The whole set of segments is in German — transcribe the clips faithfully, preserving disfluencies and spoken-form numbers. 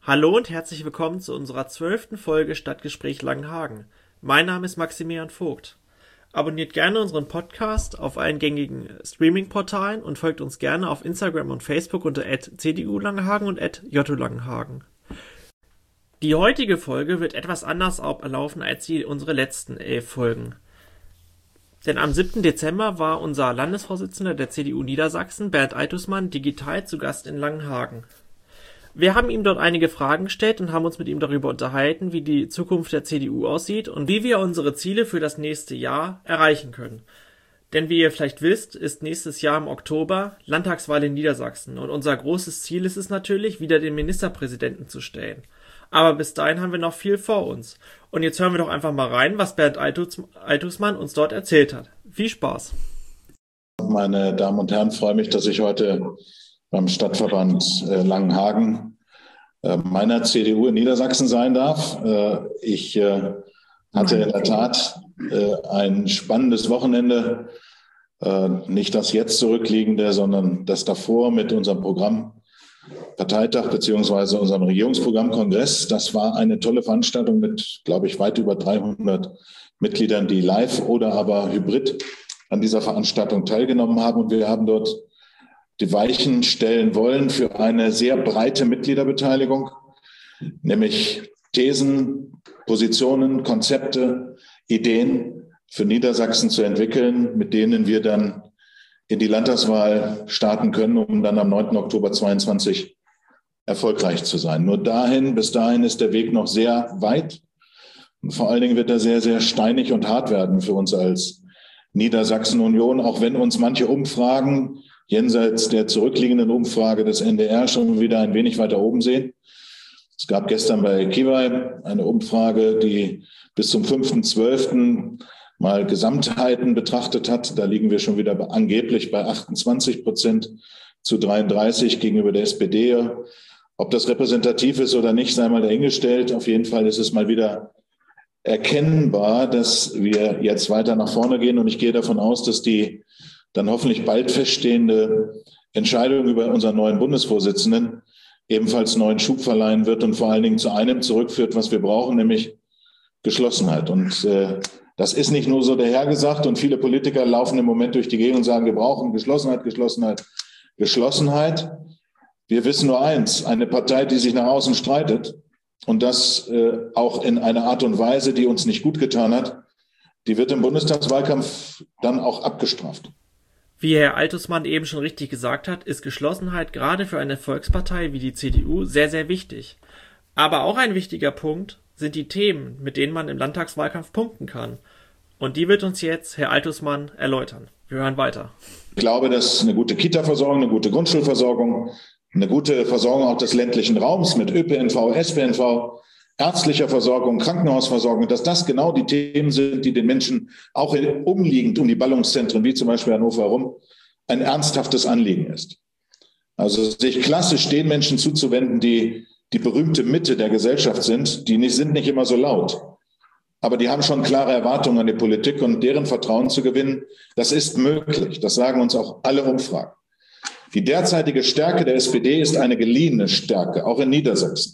Hallo und herzlich willkommen zu unserer zwölften Folge Stadtgespräch Langenhagen. Mein Name ist Maximilian Vogt. Abonniert gerne unseren Podcast auf allen gängigen Streaming-Portalen und folgt uns gerne auf Instagram und Facebook unter at c d u langenhagen und at j u langenhagen. Die heutige Folge wird etwas anders ablaufen als die unsere letzten elf Folgen. Denn am siebten Dezember war unser Landesvorsitzender der C D U Niedersachsen, Bernd Eitusmann, digital zu Gast in Langenhagen. Wir haben ihm dort einige Fragen gestellt und haben uns mit ihm darüber unterhalten, wie die Zukunft der C D U aussieht und wie wir unsere Ziele für das nächste Jahr erreichen können. Denn wie ihr vielleicht wisst, ist nächstes Jahr im Oktober Landtagswahl in Niedersachsen und unser großes Ziel ist es natürlich, wieder den Ministerpräsidenten zu stellen. Aber bis dahin haben wir noch viel vor uns. Und jetzt hören wir doch einfach mal rein, was Bernd Eitusmann uns dort erzählt hat. Viel Spaß! Meine Damen und Herren, freue mich, dass ich heute beim Stadtverband äh, Langenhagen äh, meiner C D U in Niedersachsen sein darf. Äh, ich äh, hatte in der Tat äh, ein spannendes Wochenende, äh, nicht das jetzt zurückliegende, sondern das davor mit unserem Programmparteitag beziehungsweise unserem Regierungsprogrammkongress. Das war eine tolle Veranstaltung mit, glaube ich, weit über dreihundert Mitgliedern, die live oder aber hybrid an dieser Veranstaltung teilgenommen haben. Und wir haben dort die Weichen stellen wollen für eine sehr breite Mitgliederbeteiligung, nämlich Thesen, Positionen, Konzepte, Ideen für Niedersachsen zu entwickeln, mit denen wir dann in die Landtagswahl starten können, um dann am neunten Oktober zweitausendzweiundzwanzig erfolgreich zu sein. Nur dahin, bis dahin ist der Weg noch sehr weit und vor allen Dingen wird er sehr, sehr steinig und hart werden für uns als Niedersachsen-Union, auch wenn uns manche Umfragen jenseits der zurückliegenden Umfrage des N D R schon wieder ein wenig weiter oben sehen. Es gab gestern bei Kiwai eine Umfrage, die bis zum fünften zwölften mal Gesamtheiten betrachtet hat. Da liegen wir schon wieder bei, angeblich bei achtundzwanzig Prozent zu dreiunddreißig gegenüber der S P D. Ob das repräsentativ ist oder nicht, sei mal dahingestellt. Auf jeden Fall ist es mal wieder erkennbar, dass wir jetzt weiter nach vorne gehen. Und ich gehe davon aus, dass die dann hoffentlich bald feststehende Entscheidung über unseren neuen Bundesvorsitzenden ebenfalls neuen Schub verleihen wird und vor allen Dingen zu einem zurückführt, was wir brauchen, nämlich Geschlossenheit. Und äh, das ist nicht nur so dahergesagt und viele Politiker laufen im Moment durch die Gegend und sagen, wir brauchen Geschlossenheit, Geschlossenheit, Geschlossenheit. Wir wissen nur eins, eine Partei, die sich nach außen streitet und das äh, auch in einer Art und Weise, die uns nicht gut getan hat, die wird im Bundestagswahlkampf dann auch abgestraft. Wie Herr Eitusmann eben schon richtig gesagt hat, ist Geschlossenheit gerade für eine Volkspartei wie die C D U sehr, sehr wichtig. Aber auch ein wichtiger Punkt sind die Themen, mit denen man im Landtagswahlkampf punkten kann. Und die wird uns jetzt Herr Eitusmann erläutern. Wir hören weiter. Ich glaube, dass eine gute Kita-Versorgung, eine gute Grundschulversorgung, eine gute Versorgung auch des ländlichen Raums mit Ö P N V, S P N V, ärztlicher Versorgung, Krankenhausversorgung, dass das genau die Themen sind, die den Menschen auch umliegend um die Ballungszentren, wie zum Beispiel Hannover herum, ein ernsthaftes Anliegen ist. Also sich klassisch den Menschen zuzuwenden, die die berühmte Mitte der Gesellschaft sind, die nicht, sind nicht immer so laut. Aber die haben schon klare Erwartungen an die Politik und deren Vertrauen zu gewinnen, das ist möglich. Das sagen uns auch alle Umfragen. Die derzeitige Stärke der S P D ist eine geliehene Stärke, auch in Niedersachsen.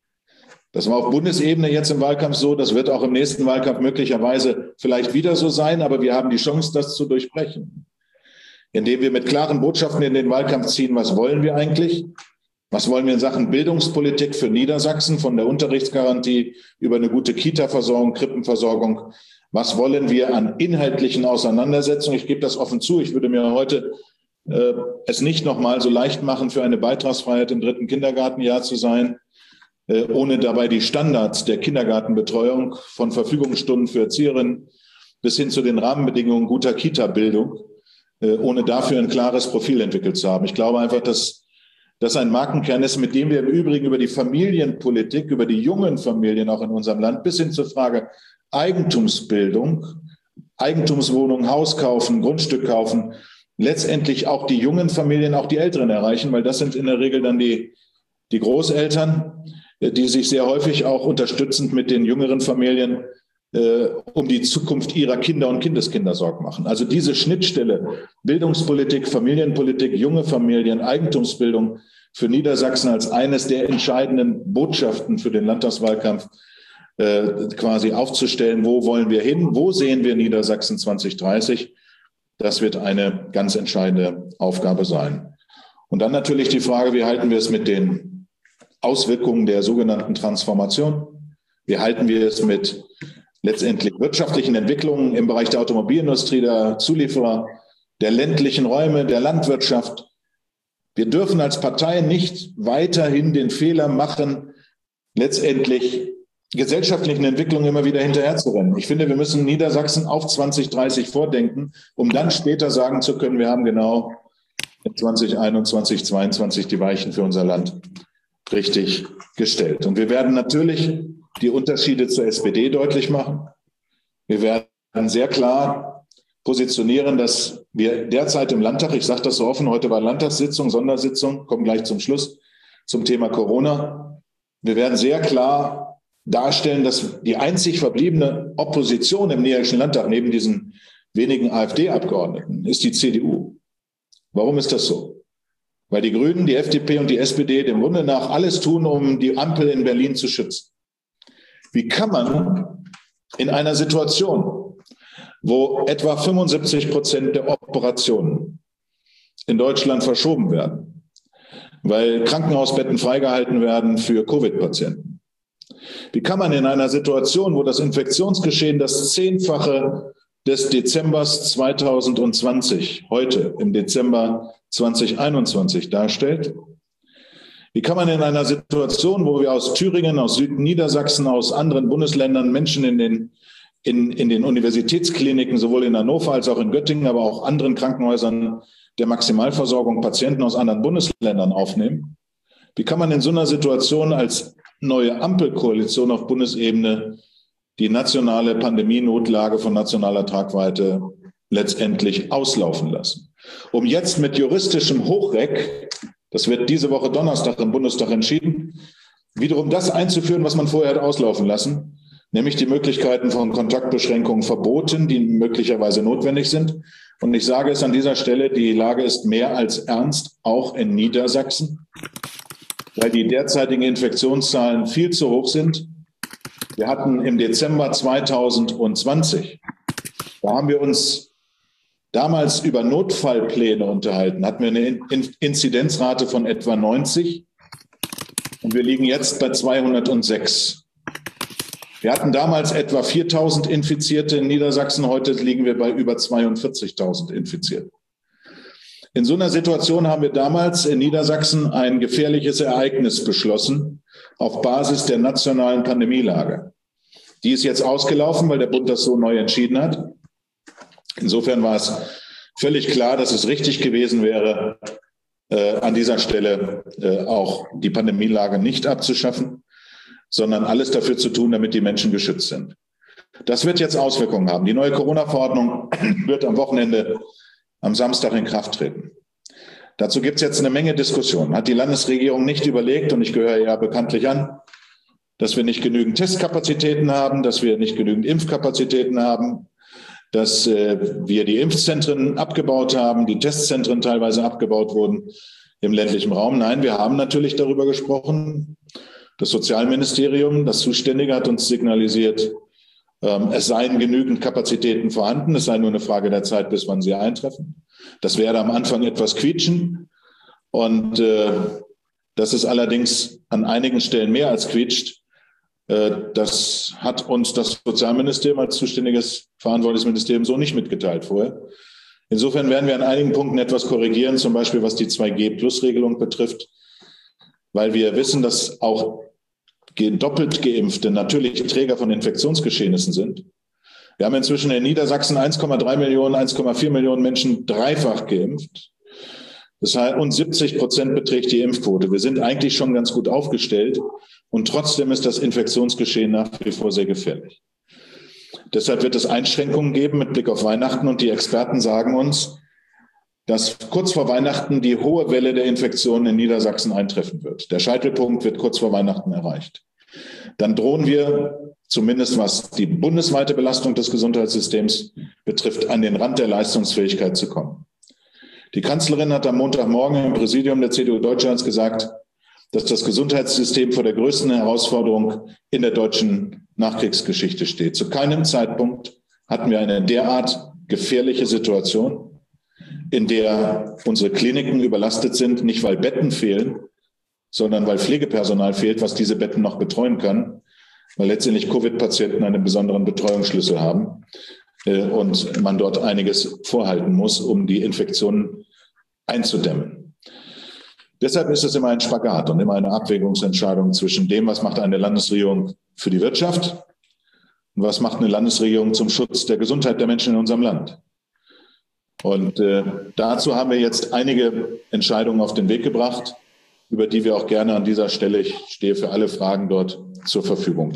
Das war auf Bundesebene jetzt im Wahlkampf so, das wird auch im nächsten Wahlkampf möglicherweise vielleicht wieder so sein, aber wir haben die Chance, das zu durchbrechen, indem wir mit klaren Botschaften in den Wahlkampf ziehen, was wollen wir eigentlich, was wollen wir in Sachen Bildungspolitik für Niedersachsen, von der Unterrichtsgarantie über eine gute Kita-Versorgung, Krippenversorgung, was wollen wir an inhaltlichen Auseinandersetzungen, ich gebe das offen zu, ich würde mir heute äh, es nicht nochmal so leicht machen, für eine Beitragsfreiheit im dritten Kindergartenjahr zu sein, ohne dabei die Standards der Kindergartenbetreuung von Verfügungsstunden für Erzieherinnen bis hin zu den Rahmenbedingungen guter Kita-Bildung, ohne dafür ein klares Profil entwickelt zu haben. Ich glaube einfach, dass das ein Markenkern ist, mit dem wir im Übrigen über die Familienpolitik, über die jungen Familien auch in unserem Land bis hin zur Frage Eigentumsbildung, Eigentumswohnung, Haus kaufen, Grundstück kaufen, letztendlich auch die jungen Familien, auch die Älteren erreichen, weil das sind in der Regel dann die, die Großeltern, die sich sehr häufig auch unterstützend mit den jüngeren Familien äh, um die Zukunft ihrer Kinder und Kindeskinder Sorgen machen. Also diese Schnittstelle Bildungspolitik, Familienpolitik, junge Familien, Eigentumsbildung für Niedersachsen als eines der entscheidenden Botschaften für den Landtagswahlkampf äh, quasi aufzustellen. Wo wollen wir hin? Wo sehen wir Niedersachsen zwanzig dreißig? Das wird eine ganz entscheidende Aufgabe sein. Und dann natürlich die Frage, wie halten wir es mit den Auswirkungen der sogenannten Transformation? Wie halten wir es mit letztendlich wirtschaftlichen Entwicklungen im Bereich der Automobilindustrie, der Zulieferer, der ländlichen Räume, der Landwirtschaft? Wir dürfen als Partei nicht weiterhin den Fehler machen, letztendlich gesellschaftlichen Entwicklungen immer wieder hinterherzurennen. Ich finde, wir müssen Niedersachsen auf zwanzig dreißig vordenken, um dann später sagen zu können, wir haben genau in zwanzig einundzwanzig, zweiundzwanzig die Weichen für unser Land richtig gestellt. Und wir werden natürlich die Unterschiede zur S P D deutlich machen. Wir werden sehr klar positionieren, dass wir derzeit im Landtag, ich sage das so offen, heute war Landtagssitzung, Sondersitzung, kommen gleich zum Schluss zum Thema Corona. Wir werden sehr klar darstellen, dass die einzig verbliebene Opposition im Niedersächsischen Landtag neben diesen wenigen AfD-Abgeordneten ist die C D U. Warum ist das so? Weil die Grünen, die F D P und die S P D dem Grunde nach alles tun, um die Ampel in Berlin zu schützen. Wie kann man in einer Situation, wo etwa fünfundsiebzig Prozent der Operationen in Deutschland verschoben werden, weil Krankenhausbetten freigehalten werden für Covid-Patienten, wie kann man in einer Situation, wo das Infektionsgeschehen das Zehnfache des Dezembers zweitausendzwanzig, heute im Dezember zweitausendeinundzwanzig darstellt, wie kann man in einer Situation, wo wir aus Thüringen, aus Südniedersachsen, aus anderen Bundesländern Menschen in den, in, in den Universitätskliniken, sowohl in Hannover als auch in Göttingen, aber auch anderen Krankenhäusern der Maximalversorgung Patienten aus anderen Bundesländern aufnehmen, wie kann man in so einer Situation als neue Ampelkoalition auf Bundesebene die nationale Pandemienotlage von nationaler Tragweite letztendlich auslaufen lassen? Um jetzt mit juristischem Hochreck, das wird diese Woche Donnerstag im Bundestag entschieden, wiederum das einzuführen, was man vorher hat auslaufen lassen, nämlich die Möglichkeiten von Kontaktbeschränkungen verboten, die möglicherweise notwendig sind. Und ich sage es an dieser Stelle, die Lage ist mehr als ernst, auch in Niedersachsen, weil die derzeitigen Infektionszahlen viel zu hoch sind. Wir hatten im Dezember zweitausendzwanzig, da haben wir uns damals über Notfallpläne unterhalten, hatten wir eine Inzidenzrate von etwa neunzig und wir liegen jetzt bei zweihundertsechs. Wir hatten damals etwa viertausend Infizierte in Niedersachsen, heute liegen wir bei über zweiundvierzigtausend Infizierten. In so einer Situation haben wir damals in Niedersachsen ein gefährliches Ereignis beschlossen auf Basis der nationalen Pandemielage. Die ist jetzt ausgelaufen, weil der Bund das so neu entschieden hat. Insofern war es völlig klar, dass es richtig gewesen wäre, äh, an dieser Stelle äh, auch die Pandemielage nicht abzuschaffen, sondern alles dafür zu tun, damit die Menschen geschützt sind. Das wird jetzt Auswirkungen haben. Die neue Corona-Verordnung wird am Wochenende, am Samstag in Kraft treten. Dazu gibt es jetzt eine Menge Diskussionen. Hat die Landesregierung nicht überlegt, und ich gehöre ja bekanntlich an, dass wir nicht genügend Testkapazitäten haben, dass wir nicht genügend Impfkapazitäten haben, dass äh, wir die Impfzentren abgebaut haben, die Testzentren teilweise abgebaut wurden im ländlichen Raum. Nein, wir haben natürlich darüber gesprochen. Das Sozialministerium, das Zuständige, hat uns signalisiert, ähm, es seien genügend Kapazitäten vorhanden. Es sei nur eine Frage der Zeit, bis wann sie eintreffen. Das werde am Anfang etwas quietschen. Und äh, das ist allerdings an einigen Stellen mehr als quietscht. Das hat uns das Sozialministerium als zuständiges verantwortliches Ministerium so nicht mitgeteilt vorher. Insofern werden wir an einigen Punkten etwas korrigieren, zum Beispiel was die zwei G Plus Regelung betrifft, weil wir wissen, dass auch doppelt Geimpfte natürlich Träger von Infektionsgeschehnissen sind. Wir haben inzwischen in Niedersachsen eins Komma drei Millionen, eins Komma vier Millionen Menschen dreifach geimpft. Das heißt, und siebzig Prozent beträgt die Impfquote. Wir sind eigentlich schon ganz gut aufgestellt. Und trotzdem ist das Infektionsgeschehen nach wie vor sehr gefährlich. Deshalb wird es Einschränkungen geben mit Blick auf Weihnachten. Und die Experten sagen uns, dass kurz vor Weihnachten die hohe Welle der Infektionen in Niedersachsen eintreffen wird. Der Scheitelpunkt wird kurz vor Weihnachten erreicht. Dann drohen wir, zumindest was die bundesweite Belastung des Gesundheitssystems betrifft, an den Rand der Leistungsfähigkeit zu kommen. Die Kanzlerin hat am Montagmorgen im Präsidium der C D U Deutschlands gesagt, dass das Gesundheitssystem vor der größten Herausforderung in der deutschen Nachkriegsgeschichte steht. Zu keinem Zeitpunkt hatten wir eine derart gefährliche Situation, in der unsere Kliniken überlastet sind, nicht weil Betten fehlen, sondern weil Pflegepersonal fehlt, was diese Betten noch betreuen kann, weil letztendlich Covid-Patienten einen besonderen Betreuungsschlüssel haben äh, und man dort einiges vorhalten muss, um die Infektionen einzudämmen. Deshalb ist es immer ein Spagat und immer eine Abwägungsentscheidung zwischen dem, was macht eine Landesregierung für die Wirtschaft und was macht eine Landesregierung zum Schutz der Gesundheit der Menschen in unserem Land. Und äh, dazu haben wir jetzt einige Entscheidungen auf den Weg gebracht, über die wir auch gerne an dieser Stelle, ich stehe für alle Fragen dort zur Verfügung.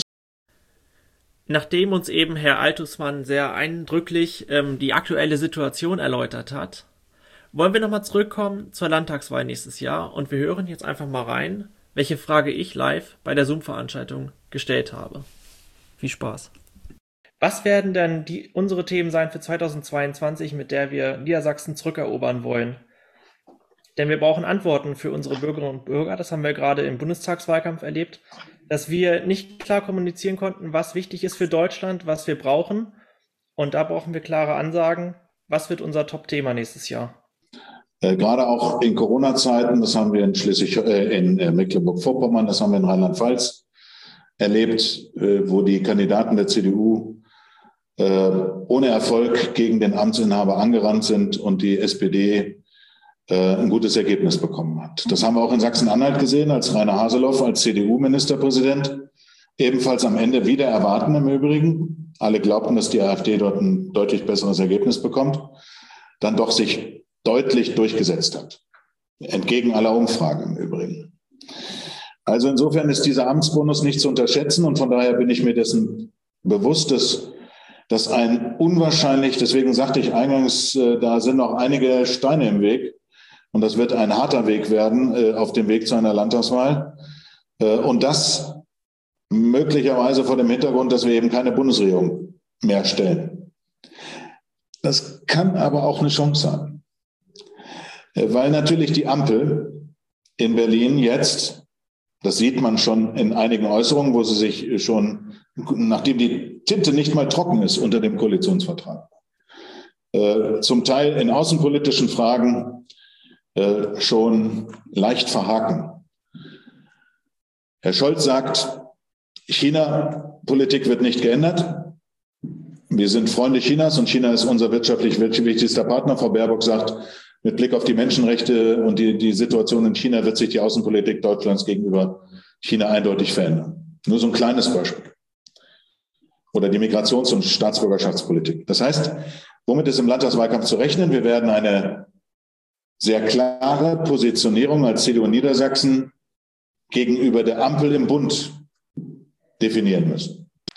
Nachdem uns eben Herr Altusmann sehr eindrücklich ähm, die aktuelle Situation erläutert hat, wollen wir nochmal zurückkommen zur Landtagswahl nächstes Jahr und wir hören jetzt einfach mal rein, welche Frage ich live bei der Zoom-Veranstaltung gestellt habe. Viel Spaß. Was werden denn die, unsere Themen sein für zweitausendzweiundzwanzig, mit der wir Niedersachsen zurückerobern wollen? Denn wir brauchen Antworten für unsere Bürgerinnen und Bürger. Das haben wir gerade im Bundestagswahlkampf erlebt, dass wir nicht klar kommunizieren konnten, was wichtig ist für Deutschland, was wir brauchen. Und da brauchen wir klare Ansagen. Was wird unser Top-Thema nächstes Jahr? Äh, gerade auch in Corona-Zeiten, das haben wir in Schleswig, äh, in äh, Mecklenburg-Vorpommern, das haben wir in Rheinland-Pfalz erlebt, äh, wo die Kandidaten der C D U äh, ohne Erfolg gegen den Amtsinhaber angerannt sind und die S P D äh, ein gutes Ergebnis bekommen hat. Das haben wir auch in Sachsen-Anhalt gesehen, als Rainer Haseloff als C D U-Ministerpräsident ebenfalls am Ende wieder erwarten im Übrigen. Alle glaubten, dass die AfD dort ein deutlich besseres Ergebnis bekommt, dann doch sich deutlich durchgesetzt hat. Entgegen aller Umfragen im Übrigen. Also insofern ist dieser Amtsbonus nicht zu unterschätzen und von daher bin ich mir dessen bewusst, dass, dass ein unwahrscheinlich, deswegen sagte ich eingangs, äh, da sind noch einige Steine im Weg und das wird ein harter Weg werden äh, auf dem Weg zu einer Landtagswahl. Äh, und das möglicherweise vor dem Hintergrund, dass wir eben keine Bundesregierung mehr stellen. Das kann aber auch eine Chance sein. Weil natürlich die Ampel in Berlin jetzt, das sieht man schon in einigen Äußerungen, wo sie sich schon, nachdem die Tinte nicht mal trocken ist unter dem Koalitionsvertrag, äh, zum Teil in außenpolitischen Fragen äh, schon leicht verhaken. Herr Scholz sagt, China-Politik wird nicht geändert. Wir sind Freunde Chinas und China ist unser wirtschaftlich wichtigster Partner. Frau Baerbock sagt, mit Blick auf die Menschenrechte und die, die Situation in China wird sich die Außenpolitik Deutschlands gegenüber China eindeutig verändern. Nur so ein kleines Beispiel. Oder die Migrations- und Staatsbürgerschaftspolitik. Das heißt, womit ist im Landtagswahlkampf zu rechnen? Wir werden eine sehr klare Positionierung als C D U Niedersachsen gegenüber der Ampel im Bund definieren müssen.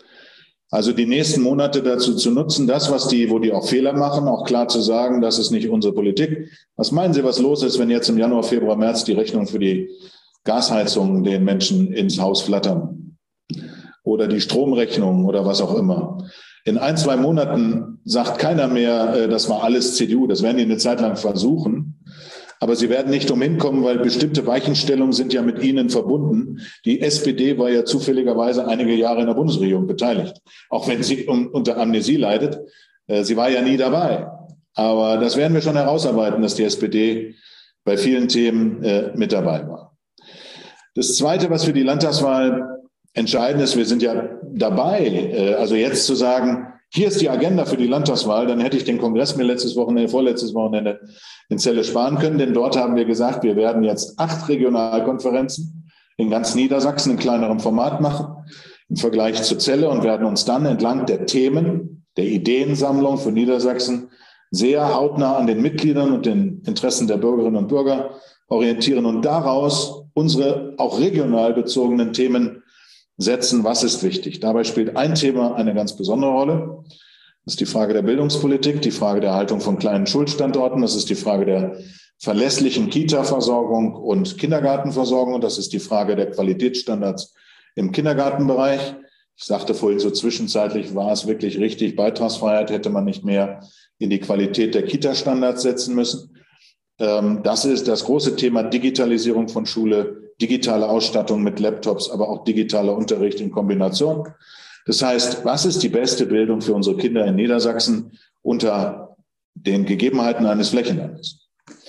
Also die nächsten Monate dazu zu nutzen, das, was die, wo die auch Fehler machen, auch klar zu sagen, das ist nicht unsere Politik. Was meinen Sie, was los ist, wenn jetzt im Januar, Februar, März die Rechnung für die Gasheizung den Menschen ins Haus flattern? Oder die Stromrechnung oder was auch immer. In ein, zwei Monaten sagt keiner mehr, das war alles C D U. Das werden die eine Zeit lang versuchen. Aber sie werden nicht umhin kommen, weil bestimmte Weichenstellungen sind ja mit ihnen verbunden. Die S P D war ja zufälligerweise einige Jahre in der Bundesregierung beteiligt, auch wenn sie um, unter Amnesie leidet. Äh, sie war ja nie dabei. Aber das werden wir schon herausarbeiten, dass die S P D bei vielen Themen äh, mit dabei war. Das Zweite, was für die Landtagswahl entscheidend ist, wir sind ja dabei, äh, also jetzt zu sagen, hier ist die Agenda für die Landtagswahl, dann hätte ich den Kongress mir letztes Wochenende, vorletztes Wochenende in Celle sparen können, denn dort haben wir gesagt, wir werden jetzt acht Regionalkonferenzen in ganz Niedersachsen in kleinerem Format machen, im Vergleich zu Celle und werden uns dann entlang der Themen, der Ideensammlung für Niedersachsen sehr hautnah an den Mitgliedern und den Interessen der Bürgerinnen und Bürger orientieren und daraus unsere auch regional bezogenen Themen setzen, was ist wichtig. Dabei spielt ein Thema eine ganz besondere Rolle. Das ist die Frage der Bildungspolitik, die Frage der Erhaltung von kleinen Schulstandorten, das ist die Frage der verlässlichen Kita-Versorgung und Kindergartenversorgung, das ist die Frage der Qualitätsstandards im Kindergartenbereich. Ich sagte vorhin so zwischenzeitlich, war es wirklich richtig, Beitragsfreiheit hätte man nicht mehr in die Qualität der Kita-Standards setzen müssen. Das ist das große Thema Digitalisierung von Schule, digitale Ausstattung mit Laptops, aber auch digitaler Unterricht in Kombination. Das heißt, was ist die beste Bildung für unsere Kinder in Niedersachsen unter den Gegebenheiten eines Flächenlandes?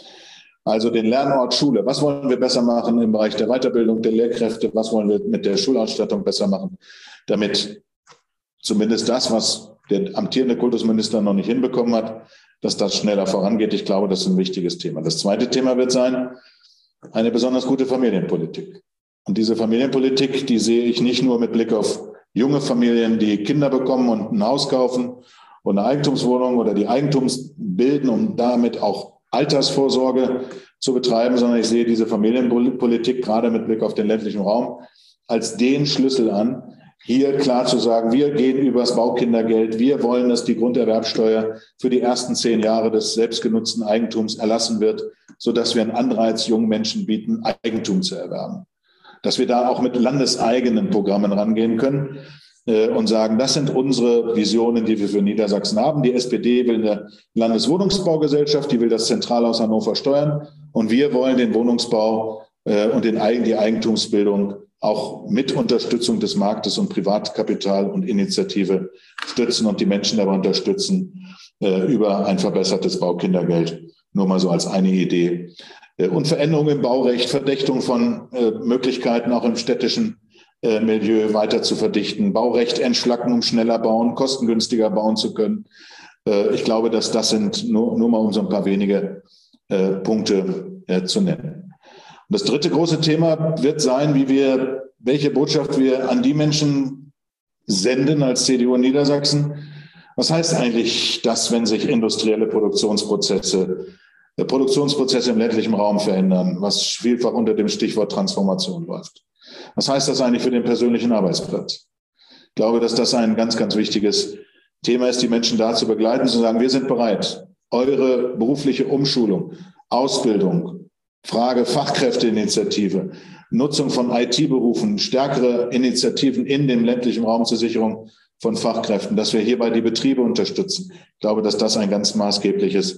Also den Lernort Schule. Was wollen wir besser machen im Bereich der Weiterbildung der Lehrkräfte? Was wollen wir mit der Schulausstattung besser machen, damit zumindest das, was der amtierende Kultusminister noch nicht hinbekommen hat, dass das schneller vorangeht? Ich glaube, das ist ein wichtiges Thema. Das zweite Thema wird sein, eine besonders gute Familienpolitik. Und diese Familienpolitik, die sehe ich nicht nur mit Blick auf junge Familien, die Kinder bekommen und ein Haus kaufen und eine Eigentumswohnung oder die Eigentums bilden, um damit auch Altersvorsorge zu betreiben, sondern ich sehe diese Familienpolitik gerade mit Blick auf den ländlichen Raum als den Schlüssel an, hier klar zu sagen, wir gehen übers Baukindergeld, wir wollen, dass die Grunderwerbsteuer für die ersten zehn Jahre des selbstgenutzten Eigentums erlassen wird, sodass wir einen Anreiz jungen Menschen bieten, Eigentum zu erwerben. Dass wir da auch mit landeseigenen Programmen rangehen können äh, und sagen, das sind unsere Visionen, die wir für Niedersachsen haben. Die S P D will eine Landeswohnungsbaugesellschaft, die will das zentral aus Hannover steuern. Und wir wollen den Wohnungsbau äh, und den, die Eigentumsbildung auch mit Unterstützung des Marktes und Privatkapital und Initiative stützen und die Menschen dabei unterstützen äh, über ein verbessertes Baukindergeld. Nur mal so als eine Idee. Äh, und Veränderungen im Baurecht, Verdächtung von äh, Möglichkeiten auch im städtischen äh, Milieu weiter zu verdichten, Baurecht entschlacken, um schneller bauen, kostengünstiger bauen zu können. Äh, ich glaube, dass das sind nur, nur mal um so ein paar wenige äh, Punkte äh, zu nennen. Und das dritte große Thema wird sein, wie wir, welche Botschaft wir an die Menschen senden als C D U in Niedersachsen. Was heißt eigentlich das, wenn sich industrielle Produktionsprozesse, äh, Produktionsprozesse im ländlichen Raum verändern, was vielfach unter dem Stichwort Transformation läuft? Was heißt das eigentlich für den persönlichen Arbeitsplatz? Ich glaube, dass das ein ganz, ganz wichtiges Thema ist, die Menschen da zu begleiten, zu sagen, wir sind bereit, eure berufliche Umschulung, Ausbildung, Frage Fachkräfteinitiative, Nutzung von I T-Berufen, stärkere Initiativen in dem ländlichen Raum zur Sicherung von Fachkräften, dass wir hierbei die Betriebe unterstützen. Ich glaube, dass das ein ganz maßgebliches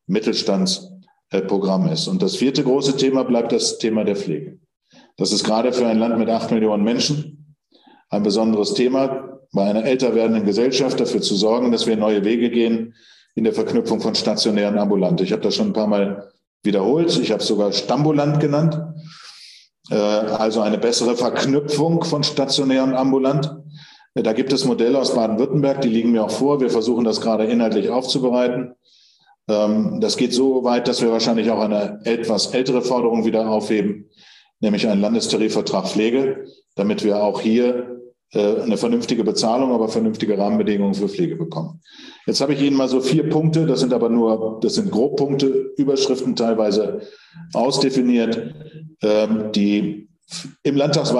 Mittelstandsprogramm ist. Und das vierte große Thema bleibt das Thema der Pflege. Das ist gerade für ein Land mit acht Millionen Menschen ein besonderes Thema, bei einer älter werdenden Gesellschaft dafür zu sorgen, dass wir neue Wege gehen in der Verknüpfung von stationär und ambulant. Ich habe das schon ein paar Mal wiederholt. Ich habe es sogar Stambulant genannt, äh, also eine bessere Verknüpfung von stationär und ambulant. Äh, da gibt es Modelle aus Baden-Württemberg, die liegen mir auch vor. Wir versuchen das gerade inhaltlich aufzubereiten. Ähm, das geht so weit, dass wir wahrscheinlich auch eine etwas ältere Forderung wieder aufheben, nämlich einen Landestarifvertrag Pflege, damit wir auch hier äh, eine vernünftige Bezahlung, aber vernünftige Rahmenbedingungen für Pflege bekommen. Jetzt habe ich Ihnen mal so vier Punkte, das sind aber nur, das sind Grobpunkte, Überschriften teilweise ausdefiniert, ähm, die im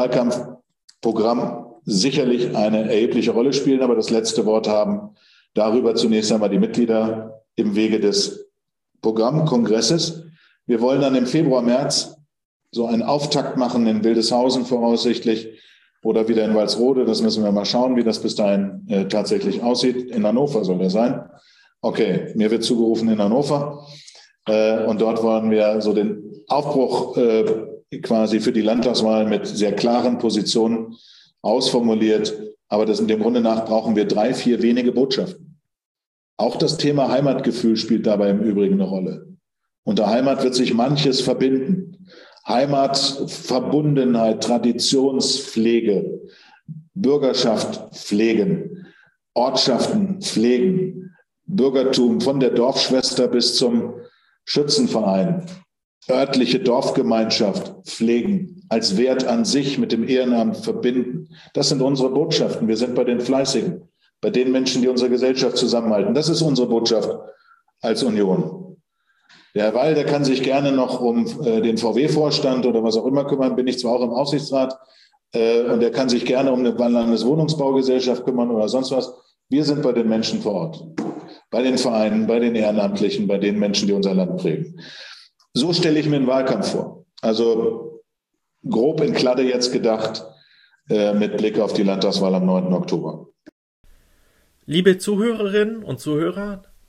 Landtagswahlkampfprogramm sicherlich eine erhebliche Rolle spielen, aber das letzte Wort haben darüber zunächst einmal die Mitglieder im Wege des Programmkongresses. Wir wollen dann im Februar, März so einen Auftakt machen in Wildeshausen voraussichtlich oder wieder in Walsrode. Das müssen wir mal schauen, wie das bis dahin äh, tatsächlich aussieht. In Hannover soll das sein. Okay, mir wird zugerufen in Hannover. Äh, und dort wollen wir so den Aufbruch äh, quasi für die Landtagswahl mit sehr klaren Positionen ausformuliert. Aber das, dem Grunde nach brauchen wir drei, vier wenige Botschaften. Auch das Thema Heimatgefühl spielt dabei im Übrigen eine Rolle. Unter Heimat wird sich manches verbinden. Heimat, Verbundenheit, Traditionspflege, Bürgerschaft pflegen, Ortschaften pflegen, Bürgertum von der Dorfschwester bis zum Schützenverein, örtliche Dorfgemeinschaft pflegen, als Wert an sich mit dem Ehrenamt verbinden. Das sind unsere Botschaften. Wir sind bei den Fleißigen, bei den Menschen, die unsere Gesellschaft zusammenhalten. Das ist unsere Botschaft als Union. Der Herr Weil, der kann sich gerne noch um äh, den V W-Vorstand oder was auch immer kümmern, bin ich zwar auch im Aufsichtsrat, äh, und er kann sich gerne um eine Landeswohnungsbaugesellschaft kümmern oder sonst was. Wir sind bei den Menschen vor Ort, bei den Vereinen, bei den Ehrenamtlichen, bei den Menschen, die unser Land prägen. So stelle ich mir einen Wahlkampf vor. Also grob in Kladde jetzt gedacht, äh, mit Blick auf die Landtagswahl am neunten Oktober. Liebe Zuhörerinnen und Zuhörer,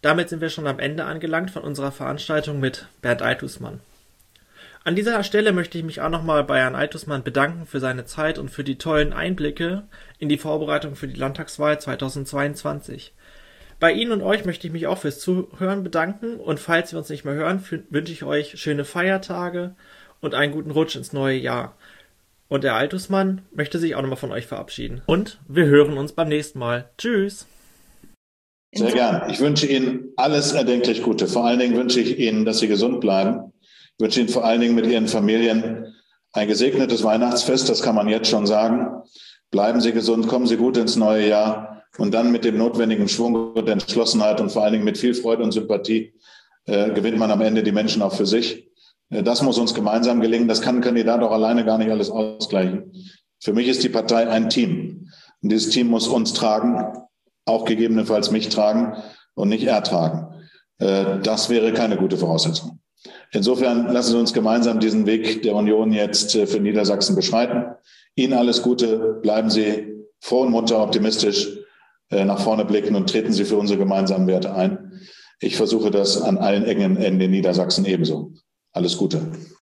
Damit sind wir schon am Ende angelangt von unserer Veranstaltung mit Bernd Eitusmann. An dieser Stelle möchte ich mich auch nochmal bei Herrn Eitusmann bedanken für seine Zeit und für die tollen Einblicke in die Vorbereitung für die Landtagswahl zweitausendzweiundzwanzig. Bei Ihnen und euch möchte ich mich auch fürs Zuhören bedanken und falls wir uns nicht mehr hören, wünsche ich euch schöne Feiertage und einen guten Rutsch ins neue Jahr. Und Herr Eitusmann möchte sich auch nochmal von euch verabschieden. Und wir hören uns beim nächsten Mal. Tschüss! Sehr gern. Ich wünsche Ihnen alles erdenklich Gute. Vor allen Dingen wünsche ich Ihnen, dass Sie gesund bleiben. Ich wünsche Ihnen vor allen Dingen mit Ihren Familien ein gesegnetes Weihnachtsfest. Das kann man jetzt schon sagen. Bleiben Sie gesund, kommen Sie gut ins neue Jahr und dann mit dem notwendigen Schwung und Entschlossenheit und vor allen Dingen mit viel Freude und Sympathie äh, gewinnt man am Ende die Menschen auch für sich. Äh, das muss uns gemeinsam gelingen. Das kann ein Kandidat auch alleine gar nicht alles ausgleichen. Für mich ist die Partei ein Team. Und dieses Team muss uns tragen, auch gegebenenfalls mich tragen und nicht er tragen. Äh, das wäre keine gute Voraussetzung. Insofern lassen Sie uns gemeinsam diesen Weg der Union jetzt äh, für Niedersachsen beschreiten. Ihnen alles Gute, bleiben Sie froh und munter, optimistisch äh, nach vorne blicken und treten Sie für unsere gemeinsamen Werte ein. Ich versuche das an allen Ecken in den Niedersachsen ebenso. Alles Gute.